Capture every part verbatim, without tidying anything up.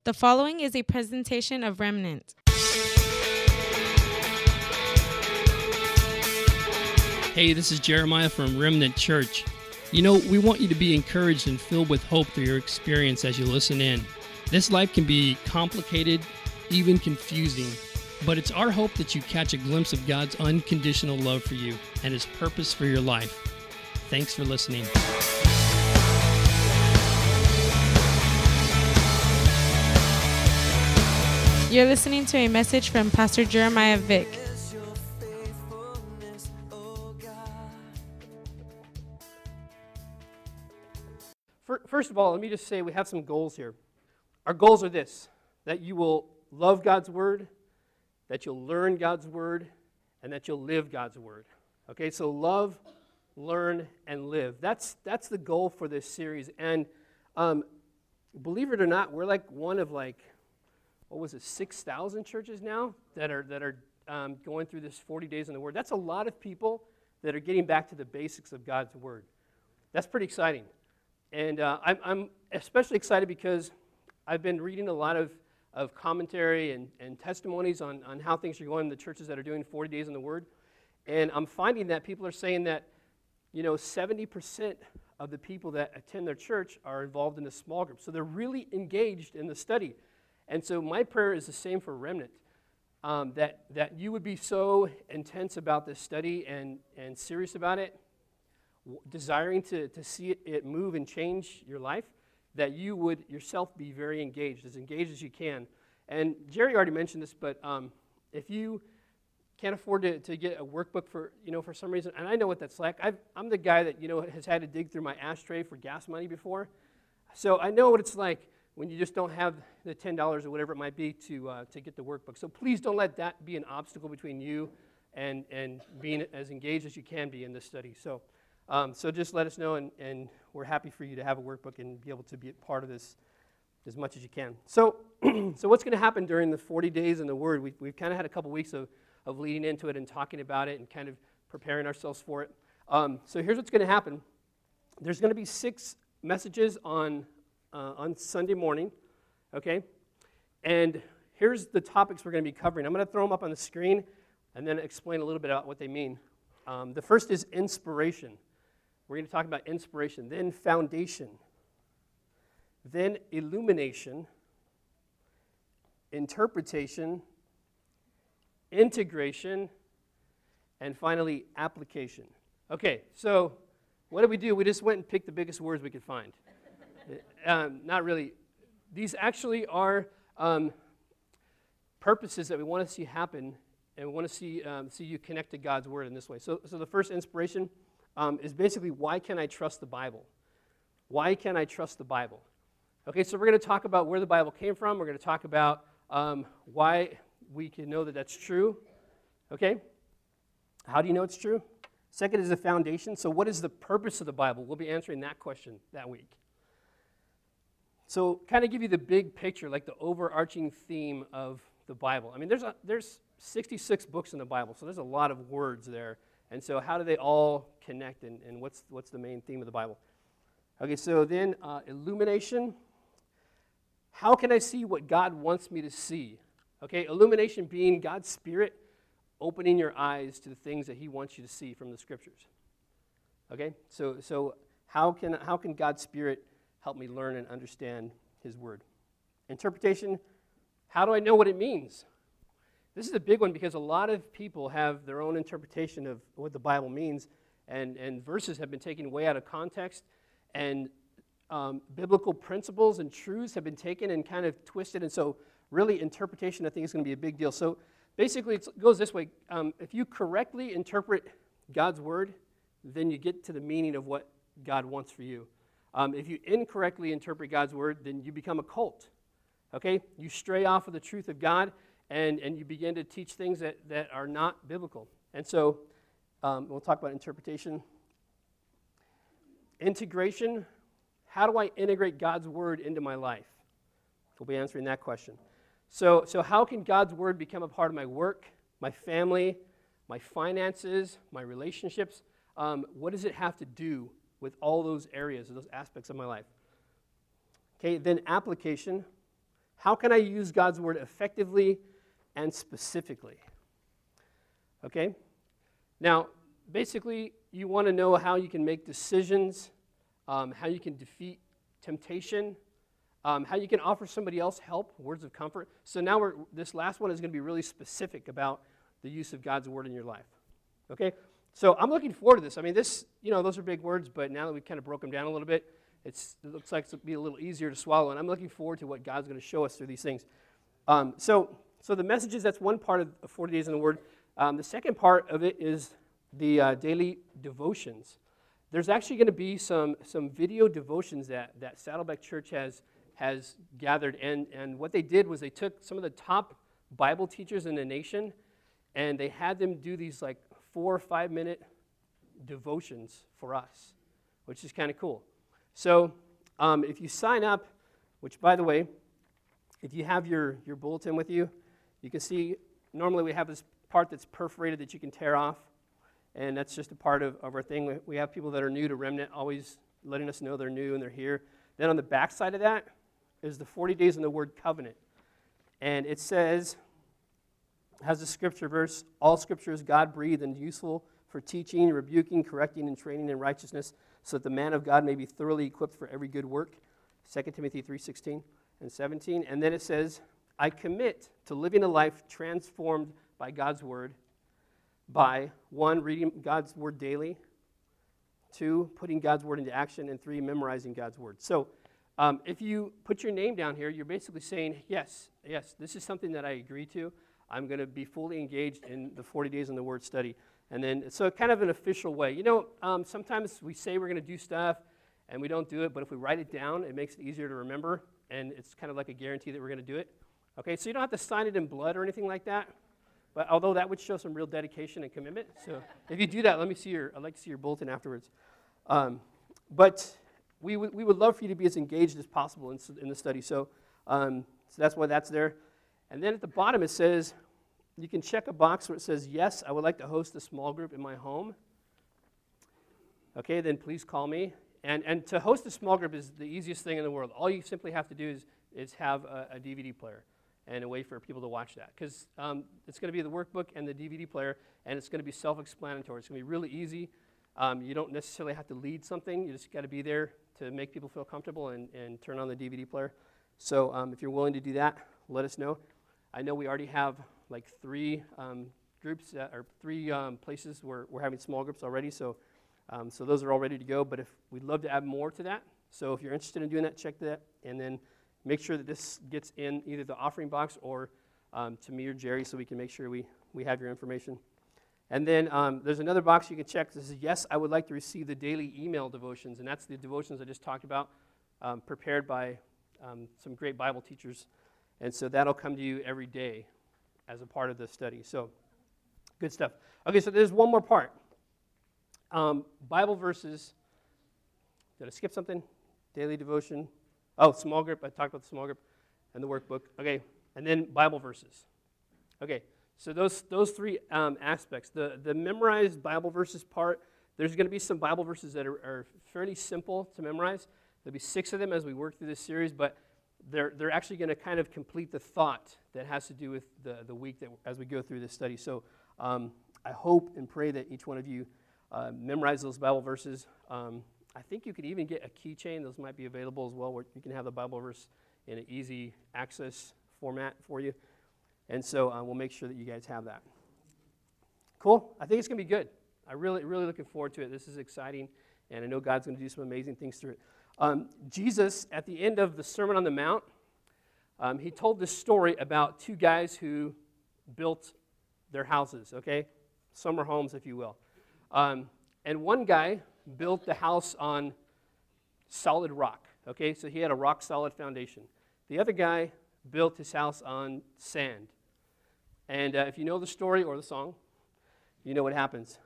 The following is a presentation of Remnant. Hey, this is Jeremiah from Remnant Church. You know, we want you to be encouraged and filled with hope through your experience as you listen in. This life can be complicated, even confusing, but it's our hope that you catch a glimpse of God's unconditional love for you and His purpose for your life. Thanks for listening. You're listening to a message from Pastor Jeremiah Vick. First of all, let me just say we have some goals here. Our goals are this, that you will love God's Word, that you'll learn God's Word, and that you'll live God's Word. Okay, so love, learn, and live. That's that's the goal for this series. And um, believe it or not, we're like one of like, what was it, six thousand churches now that are that are um, going through this forty days in the Word. That's a lot of people that are getting back to the basics of God's Word. That's pretty exciting. And uh, I'm, I'm especially excited because I've been reading a lot of, of commentary and, and testimonies on, on how things are going in the churches that are doing forty days in the Word. And I'm finding that people are saying that, you know, seventy percent of the people that attend their church are involved in a small group. So they're really engaged in the study. And so my prayer is the same for Remnant, um, that, that you would be so intense about this study and, and serious about it, w- desiring to, to see it, it move and change your life, that you would yourself be very engaged, as engaged as you can. And Jerry already mentioned this, but um, if you can't afford to, to get a workbook for, you know, for some reason, and I know what that's like. I've, I'm the guy that, you know, has had to dig through my ashtray for gas money before. So I know what it's like when you just don't have the ten dollars or whatever it might be to uh, to get the workbook. So please don't let that be an obstacle between you and, and being as engaged as you can be in this study. So um, so just let us know, and, and we're happy for you to have a workbook and be able to be a part of this as much as you can. So so what's going to happen during the forty days in the Word? We, we've kind of had a couple weeks of, of leading into it and talking about it and kind of preparing ourselves for it. Um, so here's what's going to happen. There's going to be six messages on Uh, on Sunday morning, okay? And here's the topics we're going to be covering. I'm going to throw them up on the screen and then explain a little bit about what they mean. Um, the first is inspiration. We're going to talk about inspiration, then foundation, then illumination, interpretation, integration, and finally application. Okay, so what did we do? We just went and picked the biggest words we could find. Um, not really. These actually are um, purposes that we want to see happen, and we want to see um, see you connect to God's Word in this way. So, so the first inspiration um, is basically, why can I trust the Bible? Why can I trust the Bible? Okay, so we're going to talk about where the Bible came from. We're going to talk about um, why we can know that that's true. Okay? How do you know it's true? Second is the foundation. So what is the purpose of the Bible? We'll be answering that question that week. So kind of give you the big picture, like the overarching theme of the Bible. I mean, there's a, there's sixty-six books in the Bible, so there's a lot of words there. And so how do they all connect, and, and what's what's the main theme of the Bible? Okay, so then uh, illumination. How can I see what God wants me to see? Okay, illumination being God's Spirit opening your eyes to the things that He wants you to see from the Scriptures. Okay, so so how can how can God's Spirit help me learn and understand His Word? Interpretation, how do I know what it means? This is a big one because a lot of people have their own interpretation of what the Bible means, and, and verses have been taken way out of context, and um, biblical principles and truths have been taken and kind of twisted, and so really interpretation, I think, is going to be a big deal. So basically it goes this way. Um, if you correctly interpret God's Word, then you get to the meaning of what God wants for you. Um, if you incorrectly interpret God's Word, then you become a cult, okay? You stray off of the truth of God, and, and you begin to teach things that, that are not biblical. And so um, we'll talk about interpretation. Integration, how do I integrate God's Word into my life? We'll be answering that question. So, so how can God's Word become a part of my work, my family, my finances, my relationships? Um, what does it have to do with all those areas, those aspects of my life? Okay, then application. How can I use God's word effectively and specifically? Okay? Now, basically, you want to know how you can make decisions, um, how you can defeat temptation, um, how you can offer somebody else help, words of comfort. So now we're, this last one is going to be really specific about the use of God's word in your life. Okay? So I'm looking forward to this. I mean, this, you know, those are big words, but now that we've kind of broke them down a little bit, it's, it looks like it'll be a little easier to swallow, and I'm looking forward to what God's going to show us through these things. Um, so, so the messages, that's one part of forty Days in the Word. Um, the second part of it is the uh, daily devotions. There's actually going to be some some video devotions that, that Saddleback Church has has gathered, and, and what they did was they took some of the top Bible teachers in the nation, and they had them do these like four or five minute devotions for us, which is kind of cool. So um, if you sign up, which by the way, if you have your, your bulletin with you, you can see normally we have this part that's perforated that you can tear off, and that's just a part of, of our thing. We, we have people that are new to Remnant always letting us know they're new and they're here. Then on the back side of that is the forty Days in the Word covenant. And it says, has a scripture verse, all scripture is God-breathed and useful for teaching, rebuking, correcting, and training in righteousness, so that the man of God may be thoroughly equipped for every good work. Second Timothy three sixteen and seventeen. And then it says, I commit to living a life transformed by God's word by, one, reading God's word daily, two, putting God's word into action, and three, memorizing God's word. So um, if you put your name down here, you're basically saying, yes, yes, this is something that I agree to. I'm going to be fully engaged in the forty Days in the Word study. And then, so kind of an official way. You know, um, sometimes we say we're going to do stuff, and we don't do it, but if we write it down, it makes it easier to remember, and it's kind of like a guarantee that we're going to do it. Okay, so you don't have to sign it in blood or anything like that, but although that would show some real dedication and commitment. So if you do that, let me see your, I'd like to see your bulletin afterwards. Um, but we, w- we would love for you to be as engaged as possible in, in the study. So, um, so that's why that's there. And then at the bottom it says, you can check a box where it says, yes, I would like to host a small group in my home. Okay, then please call me. And and to host a small group is the easiest thing in the world. All you simply have to do is, is have a, a D V D player and a way for people to watch that. Because um, it's going to be the workbook and the D V D player, and it's going to be self-explanatory. It's going to be really easy. Um, you don't necessarily have to lead something. You just got to be there to make people feel comfortable and, and turn on the D V D player. So um, if you're willing to do that, let us know. I know we already have like three um, groups, that, or three um, places where we're having small groups already, so um, so those are all ready to go, but if we'd love to add more to that. So if you're interested in doing that, check that, and then make sure that this gets in either the offering box or um, to me or Jerry so we can make sure we, we have your information. And then um, there's another box you can check that says, yes, I would like to receive the daily email devotions, and that's the devotions I just talked about, um, prepared by um, some great Bible teachers. And so that'll come to you every day as a part of the study. So, good stuff. Okay, so there's one more part. Um, Bible verses. Did I skip something? Daily devotion. Oh, small group. I talked about the small group and the workbook. Okay, and then Bible verses. Okay, so those those three um, aspects. The, the memorized Bible verses part, there's going to be some Bible verses that are, are fairly simple to memorize. There'll be six of them as we work through this series, but They're, they're actually going to kind of complete the thought that has to do with the, the week that as we go through this study. So um, I hope and pray that each one of you uh, memorize those Bible verses. Um, I think you could even get a keychain. Those might be available as well, where you can have the Bible verse in an easy access format for you. And so uh, we'll make sure that you guys have that. Cool? I think it's going to be good. I'm really, really looking forward to it. This is exciting, and I know God's going to do some amazing things through it. Um, Jesus, at the end of the Sermon on the Mount, um, he told this story about two guys who built their houses, okay? Summer homes, if you will. Um, and one guy built the house on solid rock, okay? So he had a rock-solid foundation. The other guy built his house on sand. And uh, if you know the story or the song, you know what happens.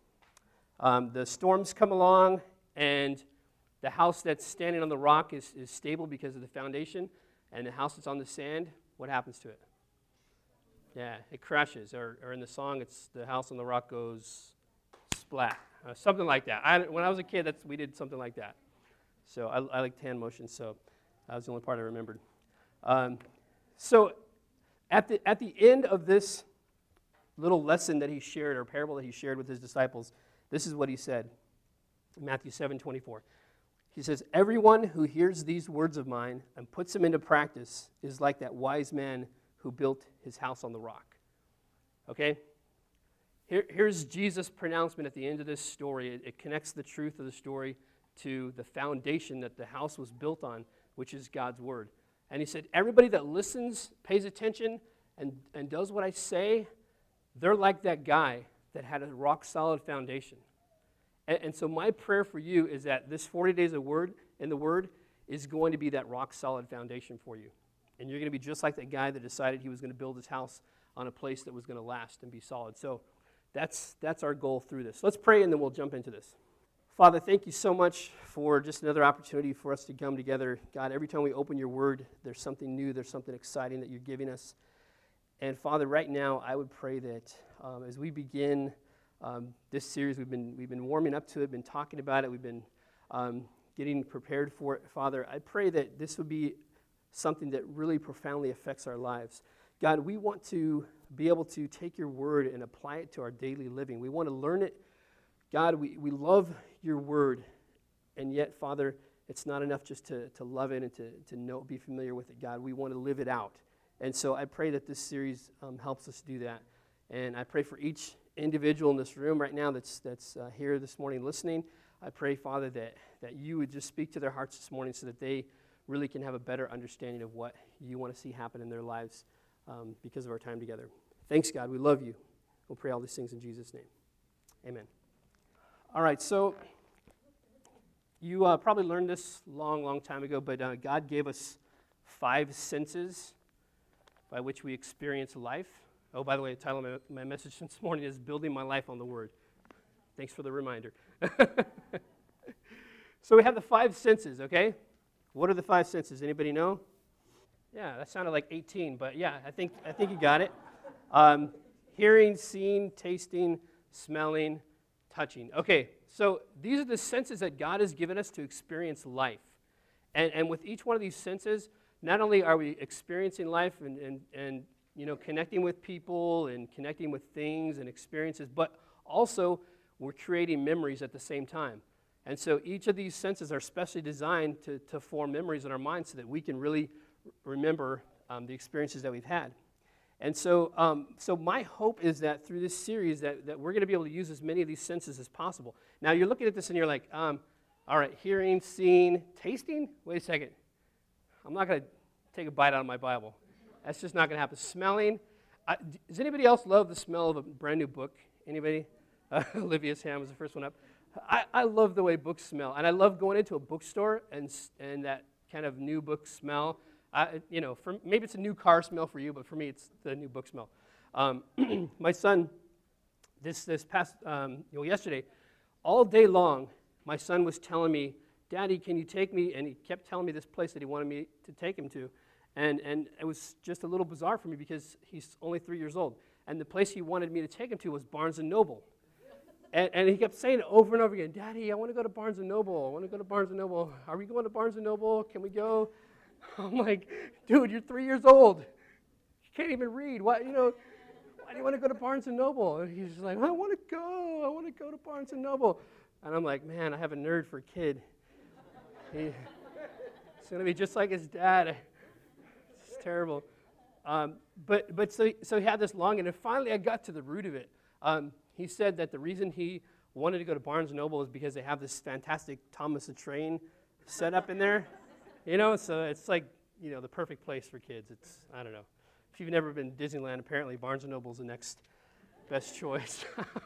Um, the storms come along, and the house that's standing on the rock is, is stable because of the foundation, and the house that's on the sand, what happens to it? Yeah, it crashes. Or, or in the song, it's the house on the rock goes splat, uh, something like that. I, when I was a kid, that's we did something like that. So I, I liked hand motion, so that was the only part I remembered. Um, So at the, at the end of this little lesson that he shared, or parable that he shared with his disciples, this is what he said in Matthew seven twenty-four. He says, everyone who hears these words of mine and puts them into practice is like that wise man who built his house on the rock. Okay? Here, here's Jesus' pronouncement at the end of this story. It, it connects the truth of the story to the foundation that the house was built on, which is God's word. And he said, everybody that listens, pays attention, and, and does what I say, they're like that guy that had a rock-solid foundation. And, and so my prayer for you is that this forty days of word in the Word is going to be that rock-solid foundation for you. And you're going to be just like that guy that decided he was going to build his house on a place that was going to last and be solid. So that's, that's our goal through this. Let's pray, and then we'll jump into this. Father, thank you so much for just another opportunity for us to come together. God, every time we open your word, there's something new, there's something exciting that you're giving us. And Father, right now, I would pray that um, as we begin um, this series, we've been we've been warming up to it, been talking about it, we've been um, getting prepared for it. Father, I pray that this would be something that really profoundly affects our lives. God, we want to be able to take your word and apply it to our daily living. We want to learn it. God, we, we love your word, and yet, Father, it's not enough just to, to love it and to, to know, be familiar with it, God. We want to live it out. And so I pray that this series um, helps us do that. And I pray for each individual in this room right now that's that's uh, here this morning listening. I pray, Father, that, that you would just speak to their hearts this morning so that they really can have a better understanding of what you want to see happen in their lives um, because of our time together. Thanks, God. We love you. We'll pray all these things in Jesus' name. Amen. All right, so you uh, probably learned this long, long time ago, but uh, God gave us five senses by which we experience life. Oh, by the way, the title of my, my message this morning is Building My Life on the Word. Thanks for the reminder. So we have the five senses, okay? What are the five senses? Anybody know? Yeah, that sounded like eighteen, but yeah, I think I think you got it. Um, hearing, seeing, tasting, smelling, touching. Okay, so these are the senses that God has given us to experience life. And, and with each one of these senses, not only are we experiencing life and, and, and you know, connecting with people and connecting with things and experiences, but also we're creating memories at the same time. And so each of these senses are specially designed to, to form memories in our minds so that we can really remember um, the experiences that we've had. And so um, so my hope is that through this series that, that we're going to be able to use as many of these senses as possible. Now, you're looking at this and you're like, um, all right, hearing, seeing, tasting? Wait a second. I'm not going to take a bite out of my Bible. That's just not going to happen. Smelling. I, does anybody else love the smell of a brand new book? Anybody? Uh, Olivia's hand was the first one up. I, I love the way books smell. And I love going into a bookstore and and that kind of new book smell. I, you know, for, maybe it's a new car smell for you, but for me, it's the new book smell. Um, my son, this this past, um, you know, yesterday, all day long, my son was telling me, "Daddy, can you take me?" And he kept telling me this place that he wanted me to take him to, and and it was just a little bizarre for me because he's only three years old, and the place he wanted me to take him to was Barnes and Noble, and, and he kept saying it over and over again, "Daddy, I want to go to Barnes and Noble. I want to go to Barnes and Noble. Are we going to Barnes and Noble? Can we go?" I'm like, dude, you're three years old. You can't even read. Why, you know, why do you want to go to Barnes and Noble? And he's just like, I want to go. I want to go to Barnes and Noble. And I'm like, man, I have a nerd for a kid. He, it's going to be just like his dad. It's terrible. Um, but but so, so he had this long, and finally I got to the root of it. Um, he said that the reason he wanted to go to Barnes and Noble is because they have this fantastic Thomas the Train set up in there. You know, so it's like, you know, the perfect place for kids. It's, I don't know. If you've never been to Disneyland, apparently Barnes and Noble is the next best choice.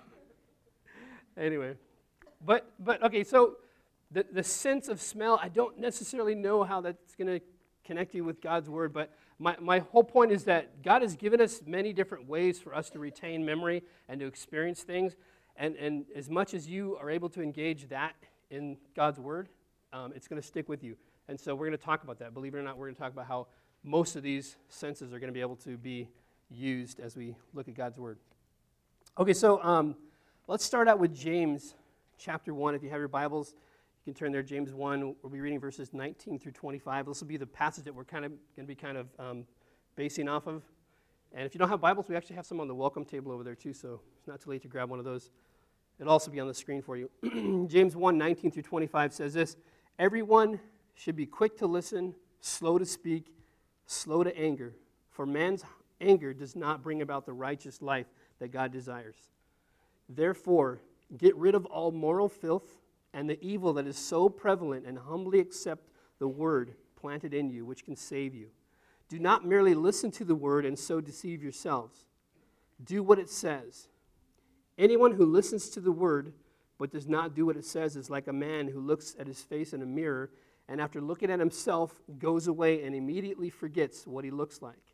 Anyway, but, but okay, so the, the sense of smell, I don't necessarily know how that's going to connect you with God's Word, but my, my whole point is that God has given us many different ways for us to retain memory and to experience things, and, and as much as you are able to engage that in God's Word, um, it's going to stick with you. And so we're going to talk about that. Believe it or not, we're going to talk about how most of these senses are going to be able to be used as we look at God's Word. Okay, so um, let's start out with James chapter one. If you have your Bibles, you can turn there. James one, we'll be reading verses nineteen through twenty-five. This will be the passage that we're kind of going to be kind of um, basing off of. And if you don't have Bibles, we actually have some on the welcome table over there too, so it's not too late to grab one of those. It'll also be on the screen for you. James one, nineteen through twenty-five says this, everyone should be quick to listen, slow to speak, slow to anger, for man's anger does not bring about the righteous life that God desires. Therefore, get rid of all moral filth and the evil that is so prevalent, and humbly accept the word planted in you, which can save you. Do not merely listen to the word and so deceive yourselves. Do what it says. Anyone who listens to the word but does not do what it says is like a man who looks at his face in a mirror and after looking at himself goes away and immediately forgets what he looks like.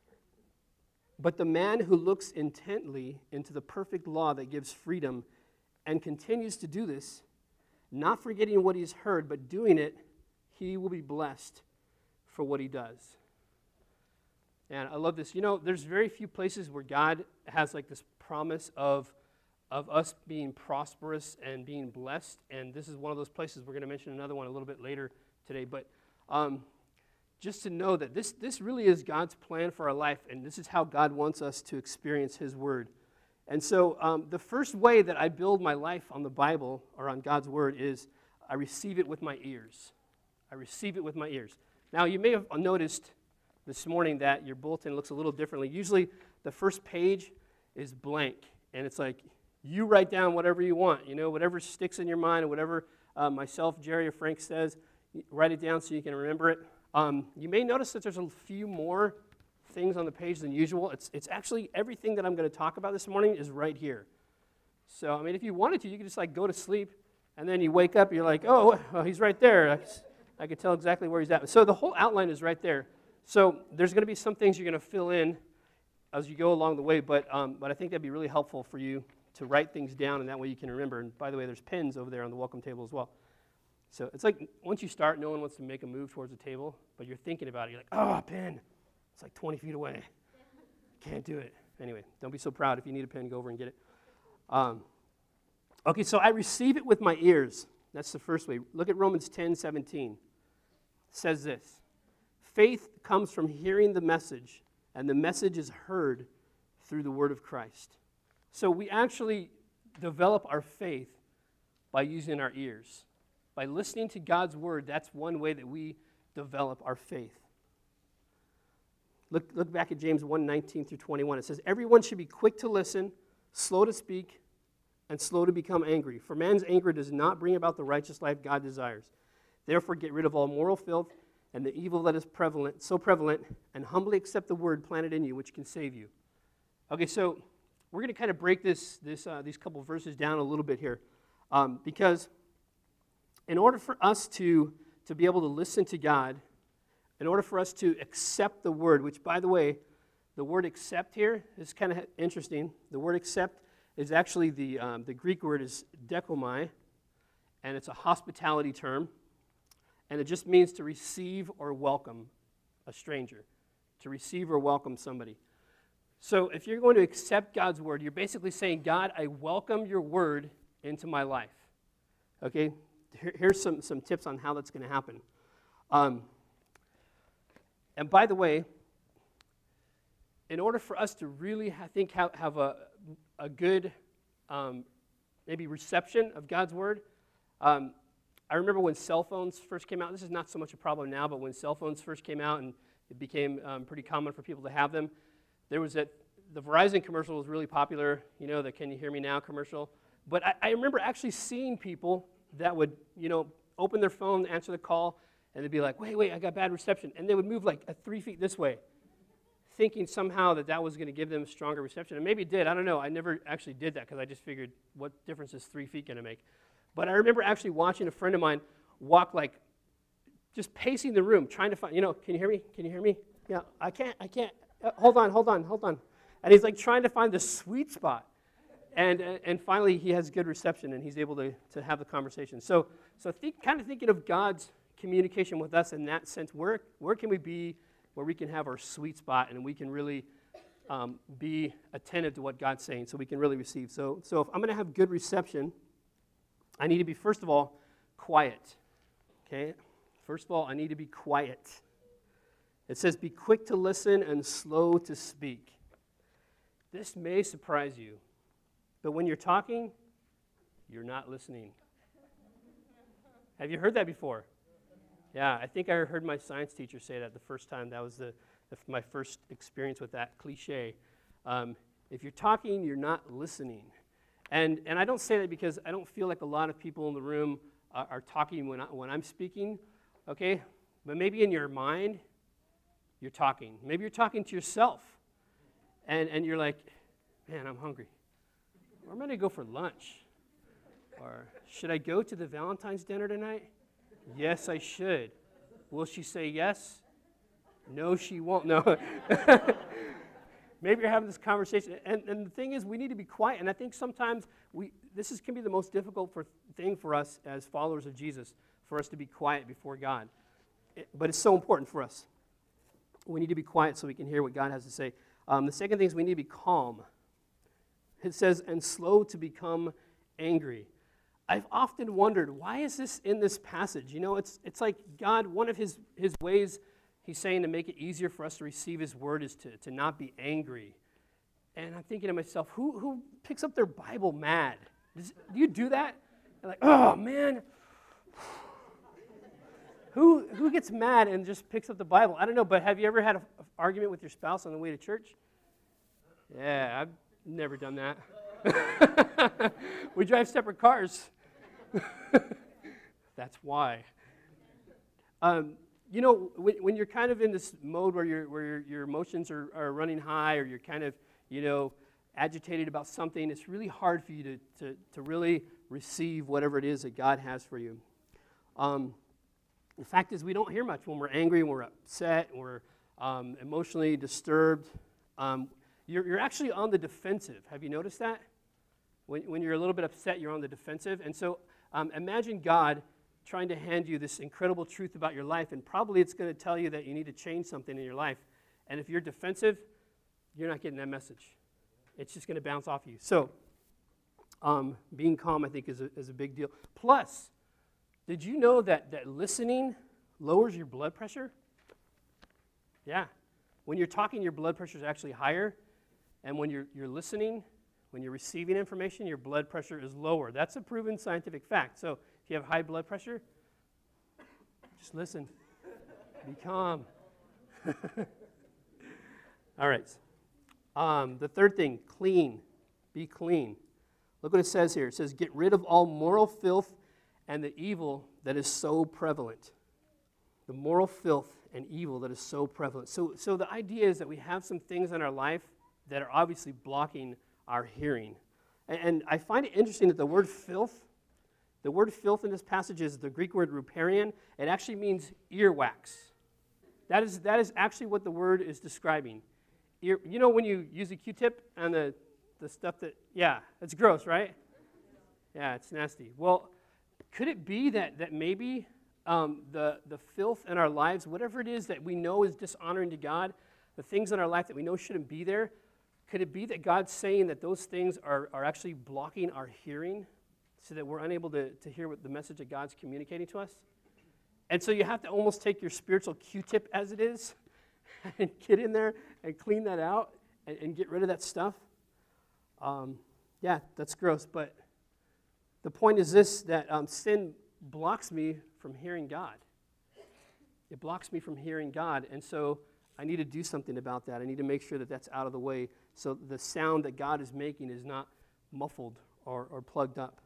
But the man who looks intently into the perfect law that gives freedom and continues to do this, not forgetting what he's heard but doing it, he will be blessed for what he does. And I love this. You know, there's very few places where God has like this promise of of us being prosperous and being blessed, and this is one of those places. We're going to mention another one a little bit later today, but um, just to know that this, this really is God's plan for our life, and this is how God wants us to experience His Word. And so um, the first way that I build my life on the Bible or on God's Word is I receive it with my ears. I receive it with my ears. Now, you may have noticed this morning that your bulletin looks a little differently. Usually the first page is blank, and it's like, you write down whatever you want, you know, whatever sticks in your mind, or whatever uh, myself, Jerry, or Frank says, write it down so you can remember it. Um, you may notice that there's a few more things on the page than usual. It's it's actually everything that I'm going to talk about this morning is right here. So, I mean, if you wanted to, you could just like go to sleep, and then you wake up, you're like, oh, well, he's right there. I, I could tell exactly where he's at. So the whole outline is right there. So there's going to be some things you're going to fill in as you go along the way, but um, but I think that'd be really helpful for you to write things down, and that way you can remember. And by the way, there's pens over there on the welcome table as well. So it's like once you start, no one wants to make a move towards the table, but you're thinking about it. You're like, oh, a pen. It's like twenty feet away. Can't do it. Anyway, don't be so proud. If you need a pen, go over and get it. Um, okay, so I receive it with my ears. That's the first way. Look at Romans ten seventeen. It says this, faith comes from hearing the message, and the message is heard through the word of Christ. So we actually develop our faith by using our ears. By listening to God's word, that's one way that we develop our faith. Look, look back at James one, nineteen through twenty-one. It says, everyone should be quick to listen, slow to speak, and slow to become angry. For man's anger does not bring about the righteous life God desires. Therefore, get rid of all moral filth and the evil that is prevalent, so prevalent, and humbly accept the word planted in you, which can save you. Okay, so we're going to kind of break this, this, uh, these couple verses down a little bit here, um, because in order for us to, to be able to listen to God, in order for us to accept the word, which, by the way, the word accept here is kind of interesting. The word accept is actually the, um, the Greek word is dekomai, and it's a hospitality term, and it just means to receive or welcome a stranger, to receive or welcome somebody. So if you're going to accept God's word, you're basically saying, God, I welcome your word into my life. Okay? Here, here's some, some tips on how that's going to happen. Um, and by the way, in order for us to really, I think, have, have a, a good um, maybe reception of God's word, um, I remember when cell phones first came out. This is not so much a problem now, but when cell phones first came out and it became um, pretty common for people to have them, there was that the Verizon commercial was really popular, you know, the Can You Hear Me Now commercial. But I, I remember actually seeing people that would, you know, open their phone, answer the call, and they'd be like, wait, wait, I got bad reception. And they would move like a three feet this way, thinking somehow that that was going to give them stronger reception. And maybe it did. I don't know. I never actually did that because I just figured, what difference is three feet going to make? But I remember actually watching a friend of mine walk like, just pacing the room, trying to find, you know, can you hear me? Can you hear me? Yeah, I can't, I can't. Uh, hold on, hold on, hold on. And he's like trying to find the sweet spot. And uh, and finally he has good reception and he's able to, to have the conversation. So so think, kind of thinking of God's communication with us in that sense, where where can we be where we can have our sweet spot and we can really um, be attentive to what God's saying so we can really receive. So so if I'm going to have good reception, I need to be, first of all, quiet. Okay? First of all, I need to be quiet. It says, be quick to listen and slow to speak. This may surprise you, but when you're talking, you're not listening. Have you heard that before? Yeah, I think I heard my science teacher say that the first time. That was the, the my first experience with that cliche. Um, if you're talking, you're not listening. And and I don't say that because I don't feel like a lot of people in the room are, are talking when, I, when I'm speaking, okay? But maybe in your mind, you're talking. Maybe you're talking to yourself. And, and you're like, man, I'm hungry. Where am I going to go for lunch? Or should I go to the Valentine's dinner tonight? Yes, I should. Will she say yes? No, she won't. No. Maybe you're having this conversation. And, and the thing is, we need to be quiet. And I think sometimes we this is, can be the most difficult for, thing for us as followers of Jesus, for us to be quiet before God. It, but it's so important for us. We need to be quiet so we can hear what God has to say. Um, the second thing is we need to be calm. It says, and slow to become angry. I've often wondered, why is this in this passage? You know, it's it's like God, one of his, his ways he's saying to make it easier for us to receive his word is to, to not be angry. And I'm thinking to myself, who who picks up their Bible mad? Does, do you do that? You're like, oh, man. who who gets mad and just picks up the Bible? I don't know, but have you ever had an argument with your spouse on the way to church? Yeah, I've never done that. We drive separate cars. That's why. Um, you know, when, when you're kind of in this mode where, you're, where your, your emotions are, are running high, or you're kind of, you know, agitated about something, it's really hard for you to, to, to really receive whatever it is that God has for you. Um, the fact is, we don't hear much when we're angry, when we're upset, we're um, emotionally disturbed. Um, you're, you're actually on the defensive. Have you noticed that? When, when you're a little bit upset, you're on the defensive. And so um, imagine God trying to hand you this incredible truth about your life, and probably it's going to tell you that you need to change something in your life. And if you're defensive, you're not getting that message. It's just going to bounce off you. So um, being calm, I think, is a, is a big deal. Plus, did you know that, that listening lowers your blood pressure? Yeah. When you're talking, your blood pressure is actually higher. And when you're, you're listening, when you're receiving information, your blood pressure is lower. That's a proven scientific fact. So if you have high blood pressure, just listen. Be calm. All right. Um, the third thing, clean. Be clean. Look what it says here. It says, get rid of all moral filth and the evil that is so prevalent. The moral filth and evil that is so prevalent. So, so the idea is that we have some things in our life that are obviously blocking our hearing. And, and I find it interesting that the word filth, the word filth in this passage is the Greek word ruparian. It actually means earwax. That is, that is actually what the word is describing. Ear, you know when you use a Q-tip and the, the stuff that, yeah, it's gross, right? Yeah, it's nasty. Well, could it be that, that maybe um, the, the filth in our lives, whatever it is that we know is dishonoring to God, the things in our life that we know shouldn't be there, could it be that God's saying that those things are, are actually blocking our hearing so that we're unable to, to hear what the message that God's communicating to us? And so you have to almost take your spiritual Q-tip as it is and get in there and clean that out and, and get rid of that stuff. Um, yeah, that's gross. But the point is this, that um, sin blocks me from hearing God. It blocks me from hearing God. And so I need to do something about that. I need to make sure that that's out of the way so the sound that God is making is not muffled or, or plugged up.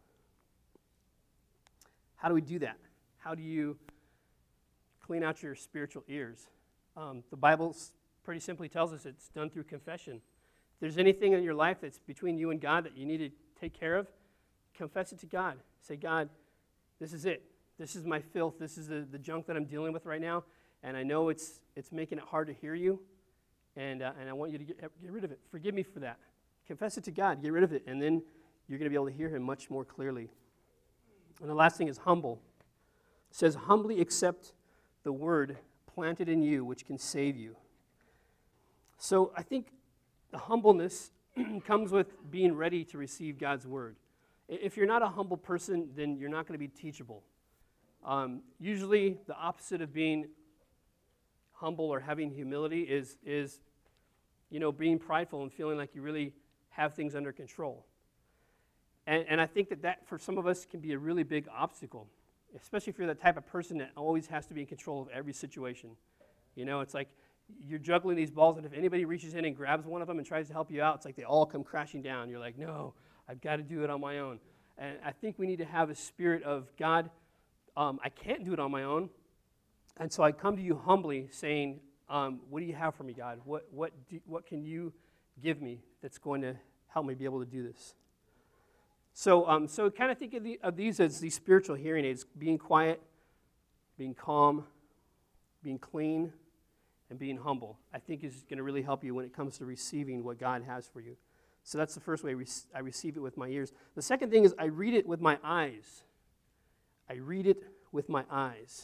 How do we do that? How do you clean out your spiritual ears? Um, the Bible pretty simply tells us it's done through confession. If there's anything in your life that's between you and God that you need to take care of, confess it to God. Say, God, this is it. This is my filth. This is the, the junk that I'm dealing with right now. And I know it's it's making it hard to hear you, and uh, and I want you to get, get rid of it. Forgive me for that. Confess it to God. Get rid of it, and then you're going to be able to hear him much more clearly. And the last thing is humble. It says, humbly accept the word planted in you, which can save you. So I think the humbleness comes with being ready to receive God's word. If you're not a humble person, then you're not going to be teachable. Um, usually the opposite of being humble or having humility is, is, you know, being prideful and feeling like you really have things under control. And, and I think that that, for some of us, can be a really big obstacle, especially if you're the type of person that always has to be in control of every situation. You know, it's like you're juggling these balls, and if anybody reaches in and grabs one of them and tries to help you out, it's like they all come crashing down. You're like, no, I've got to do it on my own. And I think we need to have a spirit of, God, um, I can't do it on my own, and so I come to you humbly saying, um, what do you have for me, God? What, what, do, what can you give me that's going to help me be able to do this? So, um, so kind of think of, the, of these as these spiritual hearing aids: being quiet, being calm, being clean, and being humble. I think is going to really help you when it comes to receiving what God has for you. So that's the first way I receive it with my ears. The second thing is I read it with my eyes. I read it with my eyes.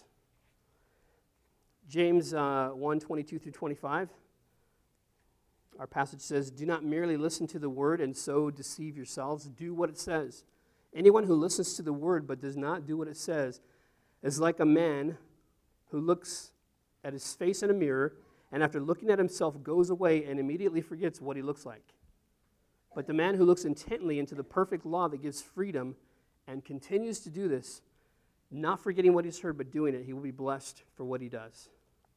James uh, one, twenty-two through twenty-five. Our passage says, do not merely listen to the word and so deceive yourselves. Do what it says. Anyone who listens to the word but does not do what it says is like a man who looks at his face in a mirror and after looking at himself goes away and immediately forgets what he looks like. But the man who looks intently into the perfect law that gives freedom and continues to do this, not forgetting what he's heard but doing it, he will be blessed for what he does.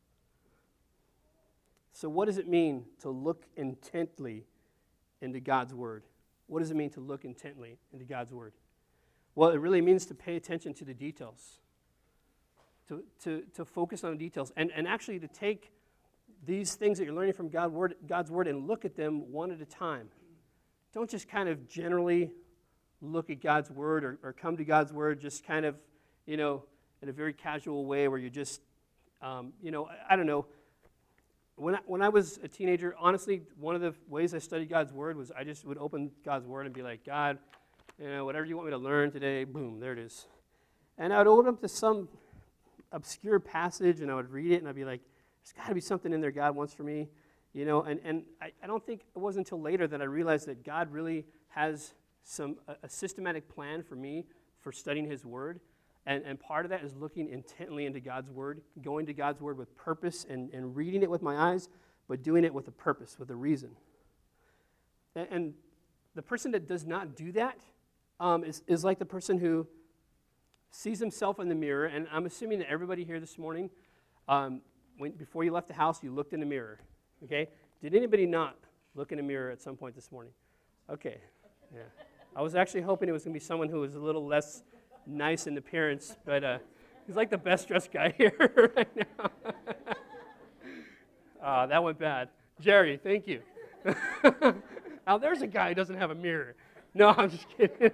So what does it mean to look intently into God's word? What does it mean to look intently into God's word? Well, it really means to pay attention to the details, to, to, to focus on the details, and, and actually to take these things that you're learning from God word, God's word and look at them one at a time. Don't just kind of generally look at God's word or, or come to God's word just kind of, you know, in a very casual way where you just, um, you know, I, I don't know. When I, when I was a teenager, honestly, one of the ways I studied God's word was I just would open God's word and be like, God, you know, whatever you want me to learn today, boom, there it is. And I would open up to some obscure passage and I would read it and I'd be like, there's got to be something in there God wants for me. You know, and, and I, I don't think it wasn't until later that I realized that God really has some a, a systematic plan for me for studying his word. And, and part of that is looking intently into God's word, going to God's word with purpose and, and reading it with my eyes, but doing it with a purpose, with a reason. And, and the person that does not do that um, is, is like the person who sees himself in the mirror, and I'm assuming that everybody here this morning, um, when, before you left the house, you looked in the mirror. Okay? Did anybody not look in a mirror at some point this morning? Okay. Yeah. I was actually hoping it was going to be someone who was a little less nice in appearance, but uh, he's like the best dressed guy here right now. uh, that went bad. Jerry, thank you. Now there's a guy who doesn't have a mirror. No, I'm just kidding.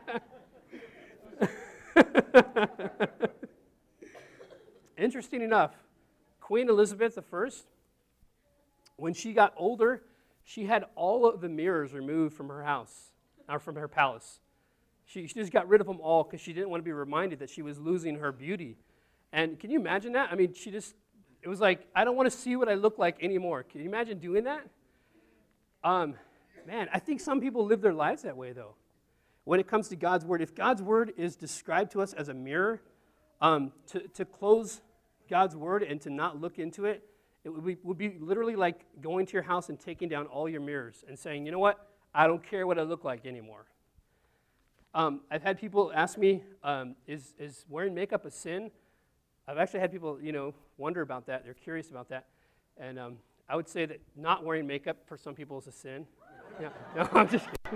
Interesting enough, Queen Elizabeth the First, when she got older, she had all of the mirrors removed from her house, or from her palace. She, she just got rid of them all because she didn't want to be reminded that she was losing her beauty. And can you imagine that? I mean, she just, it was like, I don't want to see what I look like anymore. Can you imagine doing that? Um, man, I think some people live their lives that way, though. When it comes to God's word, if God's word is described to us as a mirror, um, to, to close God's word and to not look into it, it would be, would be literally like going to your house and taking down all your mirrors and saying, you know what, I don't care what I look like anymore. Um, I've had people ask me, um, is, is wearing makeup a sin? I've actually had people, you know, wonder about that. They're curious about that. And um, I would say that not wearing makeup for some people is a sin. Yeah, no, I'm just kidding.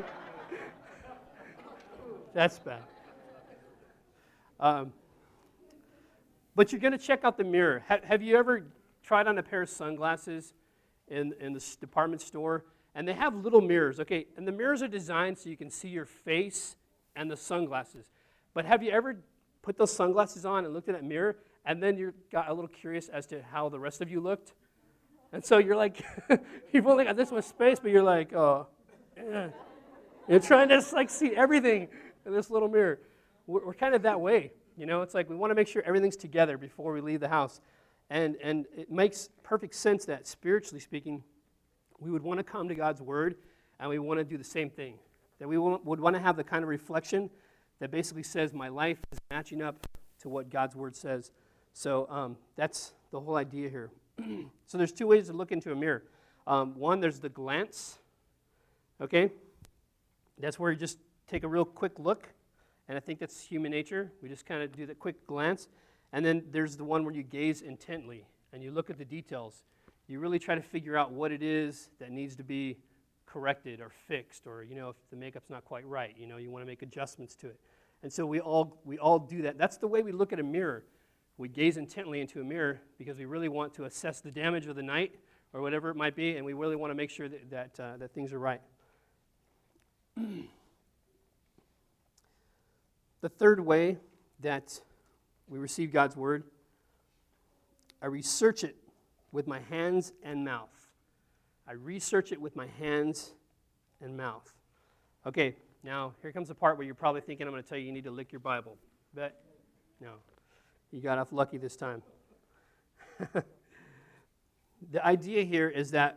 That's bad. Um, but you're going to check out the mirror. Ha- have you ever tried on a pair of sunglasses in, in the department store? And they have little mirrors, okay? And the mirrors are designed so you can see your face and the sunglasses. But have you ever put those sunglasses on and looked at that mirror, and then you got a little curious as to how the rest of you looked? And so you're like, you've only got this much space, but you're like, oh, yeah. You're trying to like see everything in this little mirror. We're, we're kind of that way, you know? It's like we want to make sure everything's together before we leave the house. And, and it makes perfect sense that, spiritually speaking, we would want to come to God's word, and we want to do the same thing. That we would want to have the kind of reflection that basically says my life is matching up to what God's word says. So um, that's the whole idea here. So there's two ways to look into a mirror. Um, one, there's the glance, okay? That's where you just take a real quick look, and I think that's human nature. We just kind of do the quick glance. And then there's the one where you gaze intently, and you look at the details. You really try to figure out what it is that needs to be corrected or fixed, or, you know, if the makeup's not quite right, you know, you want to make adjustments to it. And so we all we all do that. That's the way we look at a mirror. We gaze intently into a mirror because we really want to assess the damage of the night or whatever it might be, and we really want to make sure that that, uh, that things are right. The third way that we receive God's word, I research it with my hands and mouth. I research it with my hands and mouth. Okay, now here comes the part where you're probably thinking I'm going to tell you you need to lick your Bible. But no, you got off lucky this time. The idea here is that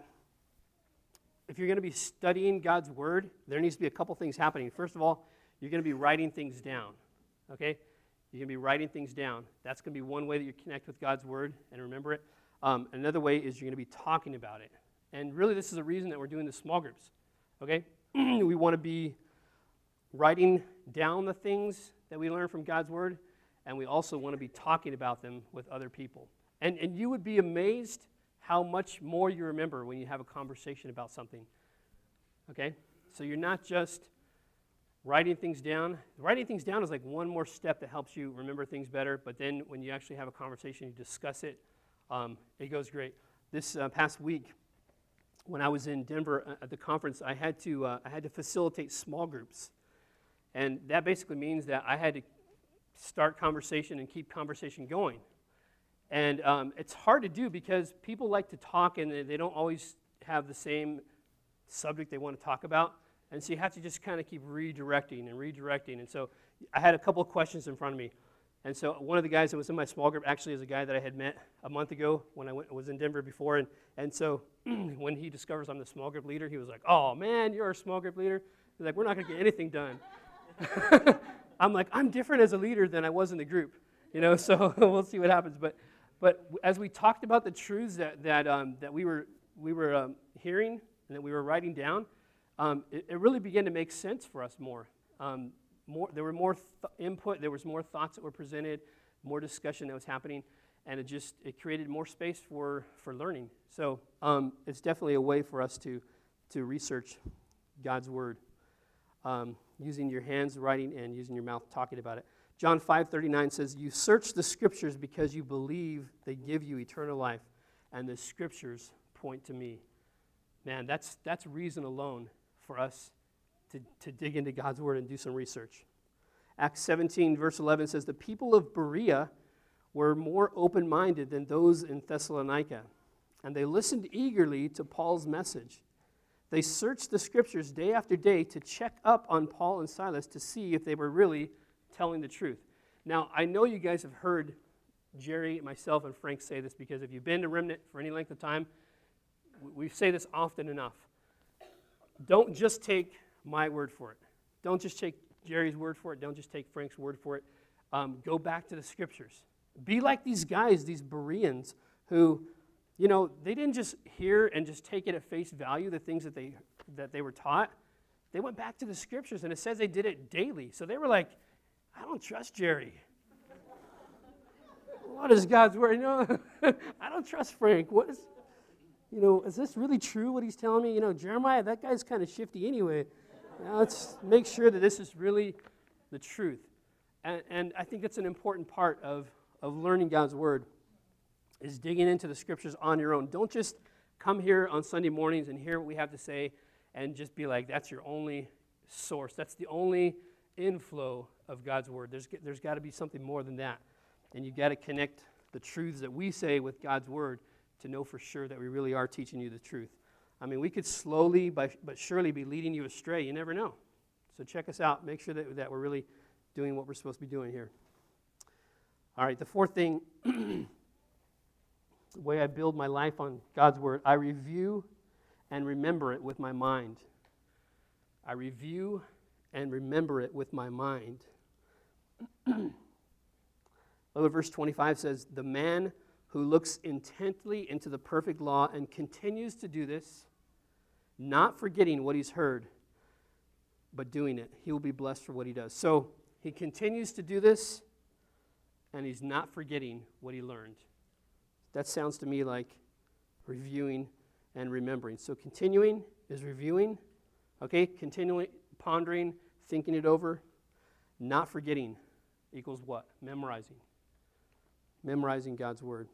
if you're going to be studying God's word, there needs to be a couple things happening. First of all, you're going to be writing things down, okay? You're going to be writing things down. That's going to be one way that you connect with God's word and remember it. Um, another way is you're going to be talking about it. And really, this is the reason that we're doing the small groups, okay? We want to be writing down the things that we learn from God's word, and we also want to be talking about them with other people. And, and you would be amazed how much more you remember when you have a conversation about something, okay? So you're not just writing things down. Writing things down is like one more step that helps you remember things better, but then when you actually have a conversation, you discuss it, um, it goes great. This uh, past week, when I was in Denver at the conference, I had to uh, I had to facilitate small groups, and that basically means that I had to start conversation and keep conversation going. And um, it's hard to do because people like to talk and they don't always have the same subject they want to talk about. And so you have to just kind of keep redirecting and redirecting. And so I had a couple of questions in front of me. And so one of the guys that was in my small group actually is a guy that I had met a month ago when I went, was in Denver before. And, and so when he discovers I'm the small group leader, he was like, "Oh, man, you're a small group leader." He's like, "We're not going to get anything done." I'm like, "I'm different as a leader than I was in the group." You know, so we'll see what happens. But But as we talked about the truths that that um, that we were we were um, hearing and that we were writing down, um, it, it really began to make sense for us more. Um, more there were more th- input, there was more thoughts that were presented, more discussion that was happening, and it just it created more space for for learning. So um, it's definitely a way for us to to research God's word, um, using your hands writing and using your mouth talking about it. John five thirty-nine says, "You search the scriptures because you believe they give you eternal life, and the scriptures point to me." Man, that's that's reason alone for us to, to dig into God's word and do some research. Acts seventeen, verse eleven says, "The people of Berea were more open-minded than those in Thessalonica, and they listened eagerly to Paul's message. They searched the scriptures day after day to check up on Paul and Silas to see if they were really telling the truth." Now, I know you guys have heard Jerry, myself, and Frank say this because if you've been to Remnant for any length of time, we say this often enough. Don't just take my word for it. Don't just take Jerry's word for it. Don't just take Frank's word for it. Um, go back to the scriptures. Be like these guys, these Bereans, who, you know, they didn't just hear and just take it at face value, the things that they that they were taught. They went back to the scriptures, and it says they did it daily. So they were like, "I don't trust Jerry. What is God's word? You know, I don't trust Frank. What is, you know, is this really true what he's telling me? You know, Jeremiah, that guy's kind of shifty anyway. Now let's make sure that this is really the truth." And, and I think that's an important part of, of learning God's word, is digging into the scriptures on your own. Don't just come here on Sunday mornings and hear what we have to say and just be like, that's your only source. That's the only inflow of God's word. There's there's got to be something more than that. And you've got to connect the truths that we say with God's word to know for sure that we really are teaching you the truth. I mean, we could slowly but surely be leading you astray. You never know. So check us out. Make sure that, that we're really doing what we're supposed to be doing here. All right, the fourth thing, the way I build my life on God's word, I review and remember it with my mind. I review and remember it with my mind. Look what verse twenty-five says, "The man who looks intently into the perfect law and continues to do this, not forgetting what he's heard, but doing it. He will be blessed for what he does. So he continues to do this, and he's not forgetting what he learned. That sounds to me like reviewing and remembering. So continuing is reviewing, okay? Continually pondering, thinking it over. Not forgetting equals what? Memorizing. Memorizing God's word.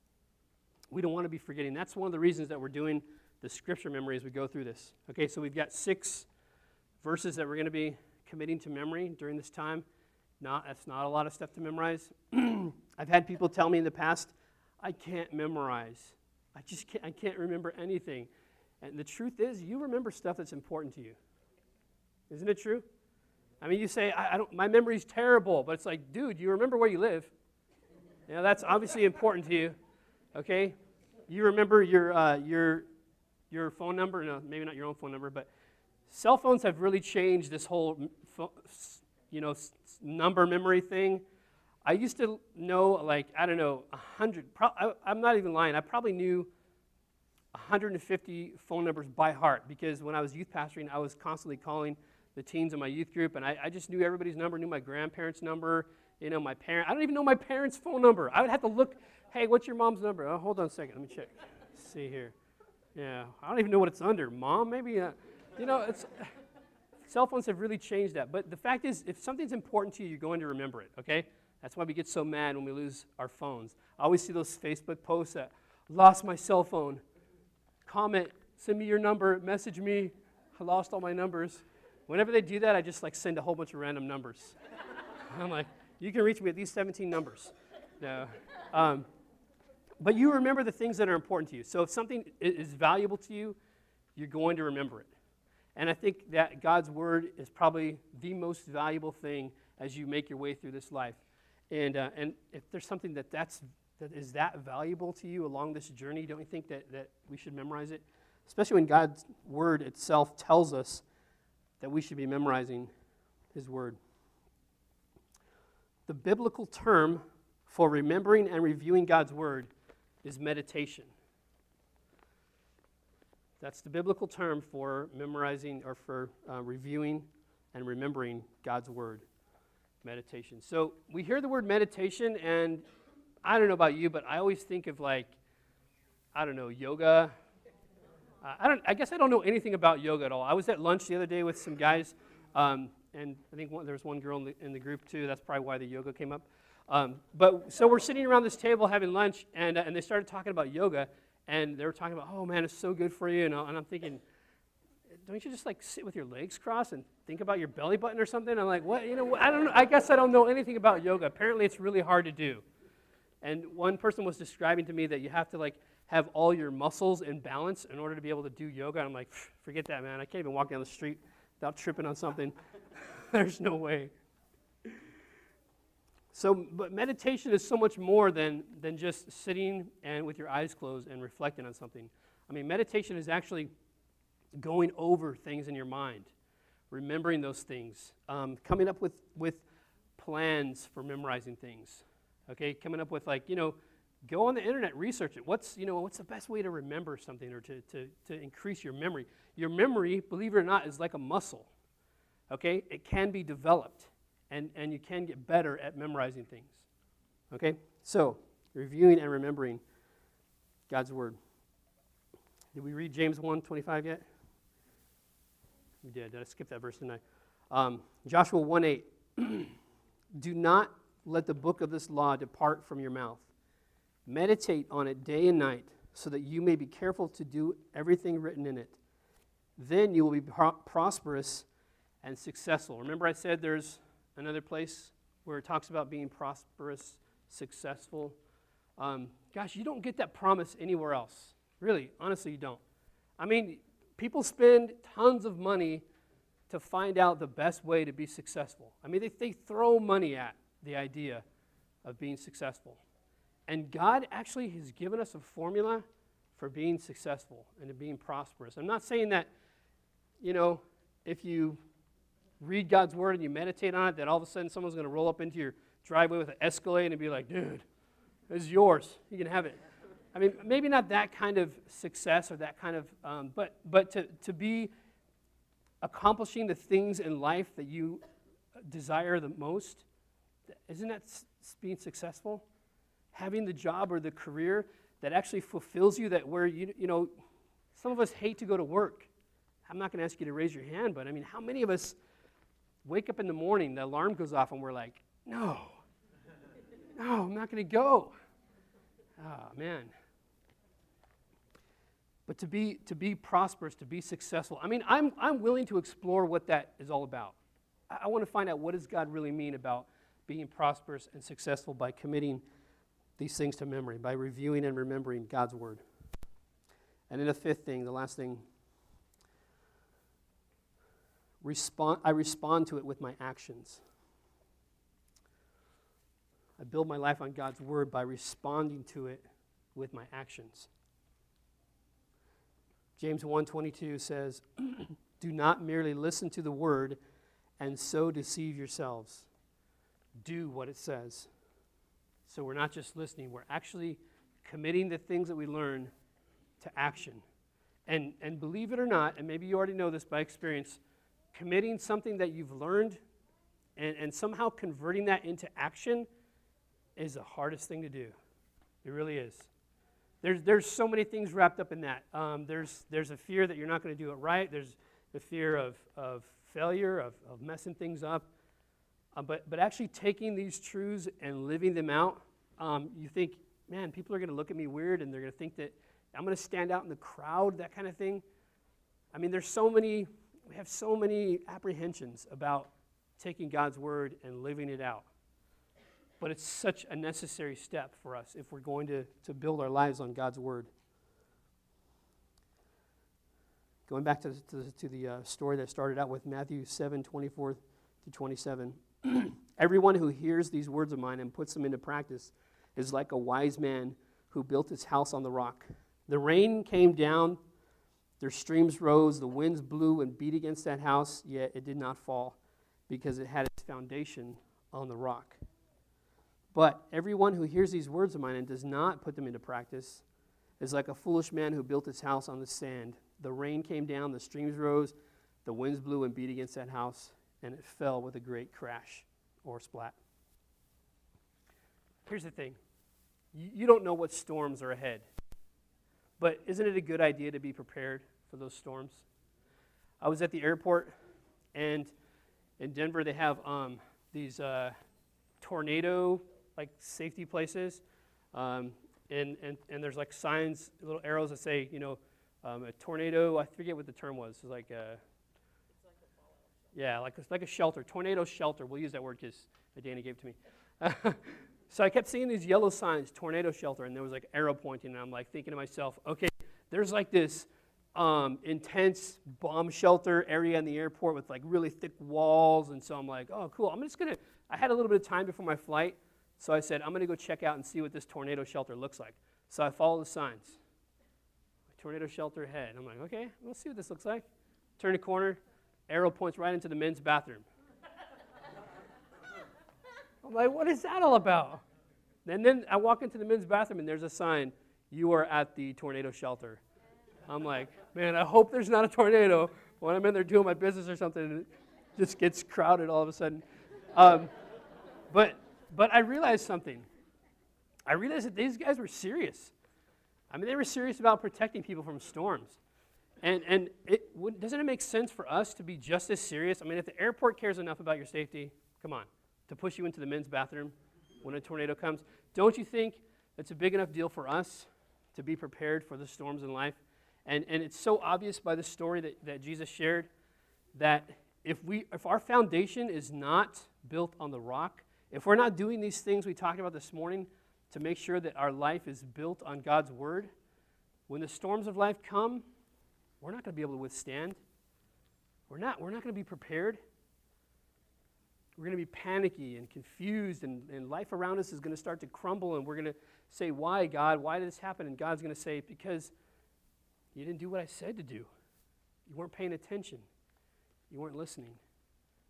We don't want to be forgetting. That's one of the reasons that we're doing the scripture memory as we go through this. Okay, so we've got six verses that we're going to be committing to memory during this time. Not, that's not a lot of stuff to memorize. I've had people tell me in the past, I can't memorize. I just can't, I can't remember anything. And the truth is, you remember stuff that's important to you. Isn't it true? I mean, you say, I, I don't, my memory's terrible, but it's like, dude, you remember where you live. You know, that's obviously important to you. Okay? You remember your uh, your your phone number? No, maybe not your own phone number, but cell phones have really changed this whole, you know, number memory thing. I used to know, like, I don't know, a hundred. Pro- I, I'm not even lying. I probably knew one hundred fifty phone numbers by heart because when I was youth pastoring, I was constantly calling the teens in my youth group, and I, I just knew everybody's number, knew my grandparents' number, you know, my parent. I don't even know my parents' phone number. I would have to look. Hey, what's your mom's number? Oh, hold on a second. Let me check. Let's see here. Yeah, I don't even know what it's under. Mom, maybe. Uh, you know, it's cell phones have really changed that. But the fact is, if something's important to you, you're going to remember it. Okay. That's why we get so mad when we lose our phones. I always see those Facebook posts that lost my cell phone. Comment, send me your number, message me. I lost all my numbers. Whenever they do that, I just like send a whole bunch of random numbers. I'm like, you can reach me at these seventeen numbers. No. Um, but you remember the things that are important to you. So if something is valuable to you, you're going to remember it. And I think that God's word is probably the most valuable thing as you make your way through this life. And uh, and if there's something that that's that is that valuable to you along this journey, don't you think that, that we should memorize it? Especially when God's word itself tells us that we should be memorizing his word. The biblical term for remembering and reviewing God's word is meditation. That's the biblical term for memorizing or for uh, reviewing and remembering God's word. Meditation. So we hear the word meditation, and I don't know about you, but I always think of like, I don't know, yoga. Uh, I don't. I guess I don't know anything about yoga at all. I was at lunch the other day with some guys, um, and I think one, there was one girl in the, in the group too. That's probably why the yoga came up. Um, but so we're sitting around this table having lunch, and uh, and they started talking about yoga, and they were talking about, oh man, it's so good for you, and, and I'm thinking, don't you just like sit with your legs crossed and think about your belly button or something? I'm like, what? You know, I don't know. I guess I don't know anything about yoga. Apparently, it's really hard to do. And one person was describing to me that you have to like have all your muscles in balance in order to be able to do yoga. I'm like, forget that, man. I can't even walk down the street without tripping on something. There's no way. So, but meditation is so much more than than just sitting and with your eyes closed and reflecting on something. I mean, meditation is actually going over things in your mind, remembering those things, um, coming up with, with plans for memorizing things, okay? Coming up with like, you know, go on the internet, research it. What's, you know, what's the best way to remember something or to, to, to increase your memory? Your memory, believe it or not, is like a muscle, okay? It can be developed, and, and you can get better at memorizing things, okay? So, reviewing and remembering God's word. Did we read James one twenty-five yet? We did. Did I skip that verse tonight? Um, Joshua one eight. Do not let the book of this law depart from your mouth. Meditate on it day and night, so that you may be careful to do everything written in it. Then you will be pro- prosperous and successful. Remember I said there's another place where it talks about being prosperous, successful. Um, gosh, you don't get that promise anywhere else. Really, honestly, you don't. I mean, people spend tons of money to find out the best way to be successful. I mean, they, they throw money at the idea of being successful. And God actually has given us a formula for being successful and to being prosperous. I'm not saying that, you know, if you read God's word and you meditate on it, that all of a sudden someone's going to roll up into your driveway with an Escalade and be like, dude, It's yours. You can have it. I mean, maybe not that kind of success or that kind of, um, but but to, to be accomplishing the things in life that you desire the most, isn't that s- being successful? Having the job or the career that actually fulfills you, that where, you you know, some of us hate to go to work. I'm not going to ask you to raise your hand, but I mean, how many of us wake up in the morning, the alarm goes off, and we're like, no, no, I'm not going to go. Oh, man. But to be to be prosperous, to be successful, I mean, I'm I'm willing to explore what that is all about. I, I want to find out, what does God really mean about being prosperous and successful by committing these things to memory, by reviewing and remembering God's word. And then the fifth thing, the last thing, respond. I respond to it with my actions. I build my life on God's word by responding to it with my actions. James one twenty-two says, do not merely listen to the word and so deceive yourselves. Do what it says. So we're not just listening, we're actually committing the things that we learn to action. And, and believe it or not, and maybe you already know this by experience, committing something that you've learned and, and somehow converting that into action is the hardest thing to do. It really is. There's there's so many things wrapped up in that. Um, there's there's a fear that you're not going to do it right. There's the fear of, of failure, of, of messing things up. Uh, but but actually taking these truths and living them out, um, you think, man, people are going to look at me weird, and they're going to think that I'm going to stand out in the crowd, that kind of thing. I mean, there's so many, we have so many apprehensions about taking God's word and living it out. But it's such a necessary step for us if we're going to, to build our lives on God's word. Going back to, to, to the uh, story that started out with Matthew seven, twenty-four to twenty-seven. Everyone who hears these words of mine and puts them into practice is like a wise man who built his house on the rock. The rain came down, their streams rose, the winds blew and beat against that house, yet it did not fall because it had its foundation on the rock. But everyone who hears these words of mine and does not put them into practice is like a foolish man who built his house on the sand. The rain came down, the streams rose, the winds blew and beat against that house, and it fell with a great crash or splat. Here's the thing. You, you don't know what storms are ahead. But isn't it a good idea to be prepared for those storms? I was at the airport, and in Denver they have um, these uh, tornado like safety places, um, and, and and there's like signs, little arrows that say, you know, um, a tornado. I forget what the term was. It's like a, it's like a fallout. Yeah, like a, like a shelter, tornado shelter. We'll use that word because Danny gave it to me. So I kept seeing these yellow signs, tornado shelter, and there was like arrow pointing, and I'm like thinking to myself, okay, there's like this um, intense bomb shelter area in the airport with like really thick walls, and so I'm like, oh, cool. I'm just gonna. I had a little bit of time before my flight. So I said, I'm going to go check out and see what this tornado shelter looks like. So I follow the signs. Tornado shelter ahead. I'm like, okay, we'll see what this looks like. Turn a corner, arrow points right into the men's bathroom. I'm like, what is that all about? And then I walk into the men's bathroom, and there's a sign, you are at the tornado shelter. I'm like, man, I hope there's not a tornado when I'm in there doing my business or something, and it just gets crowded all of a sudden. Um, but... But I realized something. I realized that these guys were serious. I mean, they were serious about protecting people from storms. And and it would, doesn't it make sense for us to be just as serious? I mean, if the airport cares enough about your safety, come on, to push you into the men's bathroom when a tornado comes, don't you think it's a big enough deal for us to be prepared for the storms in life? And and it's so obvious by the story that, that Jesus shared that if we if our foundation is not built on the rock, if we're not doing these things we talked about this morning to make sure that our life is built on God's word, when the storms of life come, we're not going to be able to withstand. We're not, we're not going to be prepared. We're going to be panicky and confused, and, and life around us is going to start to crumble, and we're going to say, why, God? Why did this happen? And God's going to say, because you didn't do what I said to do. You weren't paying attention. You weren't listening.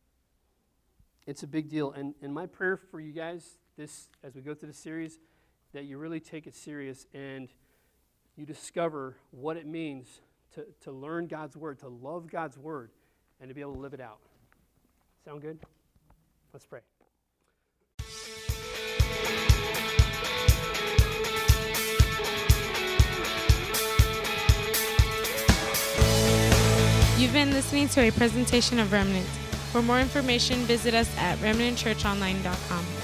It's a big deal, and, and my prayer for you guys, this as we go through this series, that you really take it serious and you discover what it means to, to learn God's word, to love God's word, and to be able to live it out. Sound good? Let's pray. You've been listening to a presentation of Remnant. For more information, visit us at remnant church online dot com.